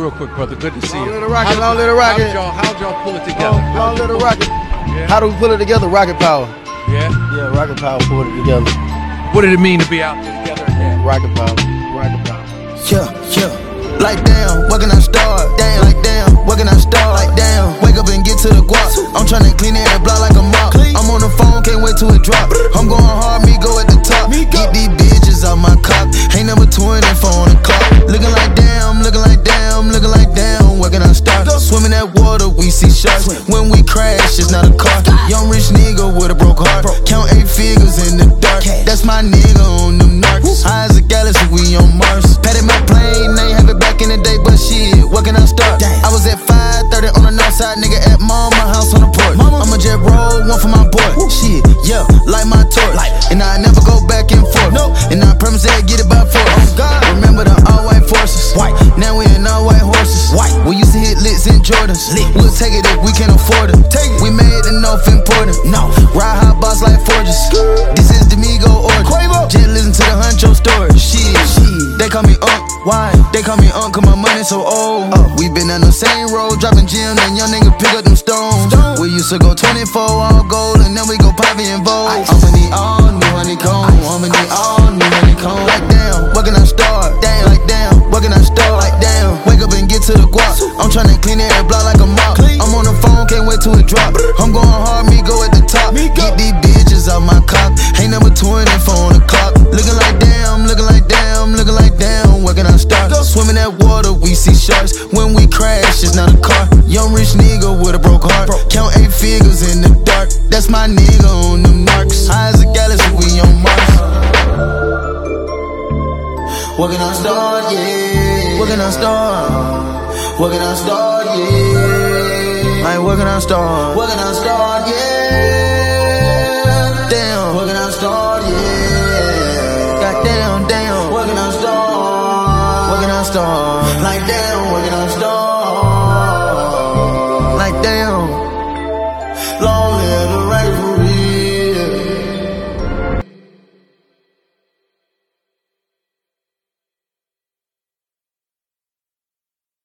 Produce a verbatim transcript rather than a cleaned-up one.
real quick, brother. Good to see Long you. little rocket, long little rocket. How'd y'all, how'd y'all pull it together? Long, long little rocket. Yeah. How do we pull it together? Rocket power. Yeah? Yeah, rocket power pulled it together. What did it mean to be out there together again? Rocket power. Rocket power. Yeah, yeah. Like damn, where can I start? Damn, like damn, where can I start? Like damn, wake up and get to the guap. I'm tryna clean it and block like a mop. I'm on the phone, can't wait till it drop. I'm going hard, me go at the top. Get these bitches out my cock. Ain't number twenty-four on the clock. Looking like damn, looking like damn, looking like damn. Where can I start? Swimming that water, we see sharks. When we crash, it's not a car. Young rich nigga with a broke heart. Count eight figures in the dark. That's my nigga on them narcs. High as a galaxy, we on Mars. Patted my plane, ain't have it back in the day, but shit, where can I start? I was at five thirty on the north side, nigga at mama house on the porch. I'ma jet roll, one for my boy. Shit, yeah, like my torch. And I never go back and forth. And I promise that I get it by force. Remember the all white forces. White. Now we in all white horses. White. We used to hit licks in Jordans. Lit. We'll take it if we can afford it. Take it. We made the North important. No. Ride hot boss like Forges. This is the Migo order. Quavo. Just listen to the Huncho story. Shit. Shit. They call me Unc. Why? They call me Unc cause my money so old. Uh. We been on the same road, dropping gems, and young nigga pick up them stones. Stone. We used to go twenty-four all gold, and then we go Poppy and Vogue. I'ma need all new honeycomb. I'ma need all new honeycomb. Like damn, where can I start? Damn, like damn, where can I start? Like damn, wake up and get to the guap. I'm tryna clean it and block like a mop. I'm on the phone, can't wait till it drop. I'm going hard, me go at the top. Get these bitches out my cock. Ain't number twenty-four on the clock. Looking like damn, looking like damn, looking like damn. Where can I start? Swimming that water, we see sharks. When we crash, it's not a car. Young rich nigga with a broke heart. Count eight figures in the dark. That's my nigga on them narcs. High as a galaxy, we on Mars. Where can I start? Yeah. Where can I start? Where can I start? Yeah. Like where can I start? Where can I start? Yeah. Damn. Where can I start? Yeah. Goddamn, damn. Where can I start? Where can I start? Like damn, where can I start?